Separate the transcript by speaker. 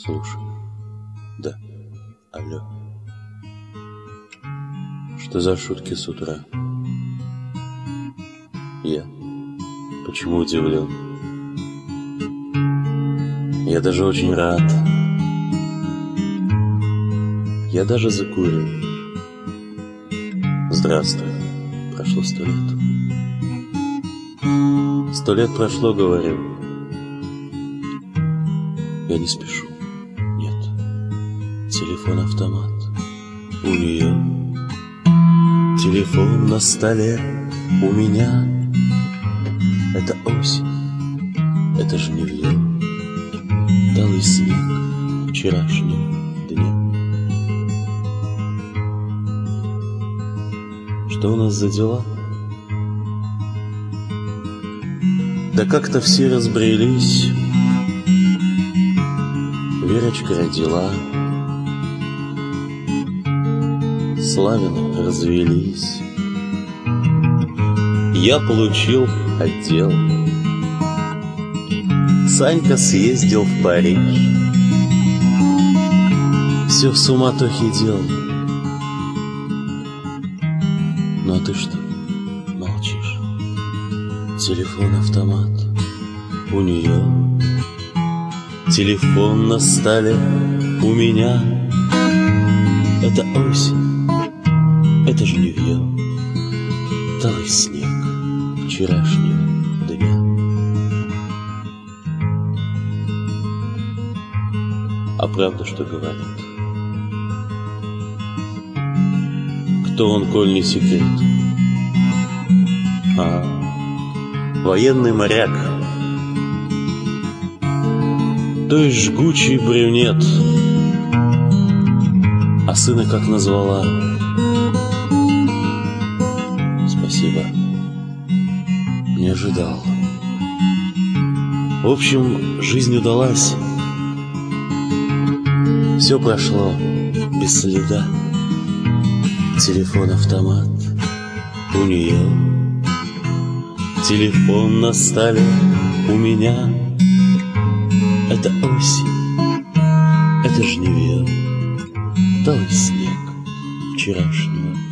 Speaker 1: Слушай, да, алло. Что за шутки с утра? Я? Почему удивлен? Я даже очень рад. Я даже закурил. Здравствуй. Прошло 100 лет. 100 лет прошло, говорю. Я не спешу. Нет. Телефон-автомат у нее. Телефон на столе у меня. Это осень, это жнивье. Талый снег вчерашнего дня. Что у нас за дела? Да как-то все разбрелись. Верочка родила, Славина развелись. Я получил отдел. Санька съездил в Париж. Все в суматохе дел. Ну а ты что, молчишь? Телефон-автомат у нее. Телефон на столе у меня. Это осень, это жнивье. Талый снег вчерашнего дня. А правда, что говорят? Кто он, коль не секрет? Военный моряк. То есть жгучий брюнет. А сына как назвала? Спасибо. Не ожидал. В общем, жизнь удалась. Все прошло без следа. Телефон-автомат у нее. Телефон на столе у меня. Это осень, это жнивье. Талый снег вчерашнего